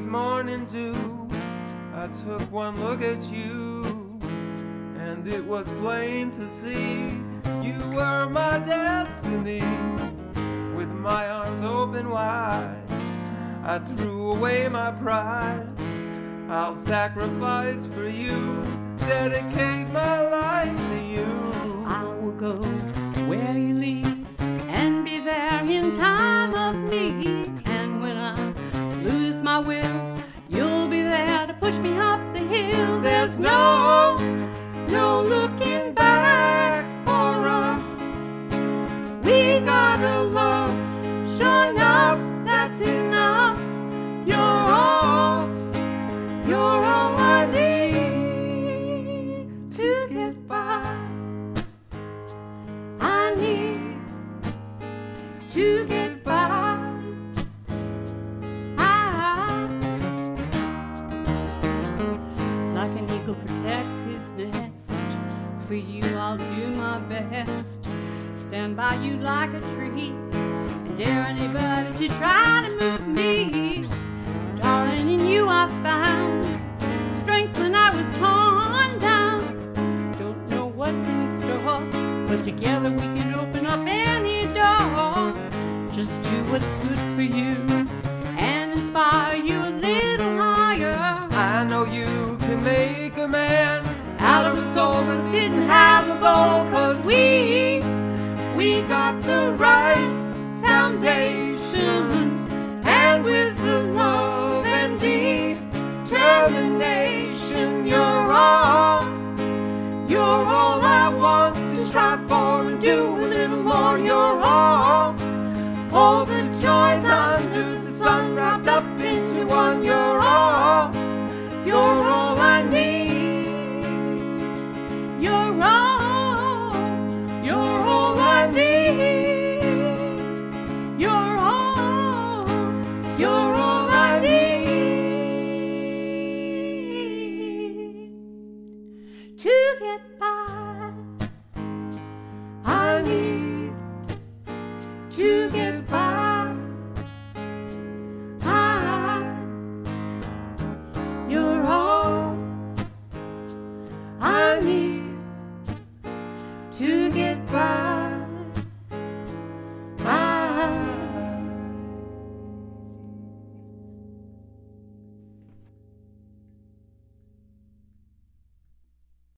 morning dew, I took one look at you, and it was plain to see you were my destiny. With my arms open wide, I threw away my pride. I'll sacrifice for you, dedicate my life to you. I will go where you lead and be there in time of need. And when I lose my will, you'll be there to push me up the hill. There's no looking back for us. We gotta love, sure enough, that's enough. You're all I need to get by. I need to get by. Like an eagle protects his nest, for you I'll do my best. Stand by you like a tree, and dare anybody to try to move me. Darling, in you I found strength when I was torn down. Don't know what's in store, but together we can open up any door. Just do what's good for you and inspire you a little higher. I know you can make a man out of a soul that didn't have a goal, 'cause we got the right foundation, and with the love and determination, you're all I want to strive for and do a little more. You're all the joys under the sun wrapped up into one. You're all I need. You're all I need. You're all I need to get by. I need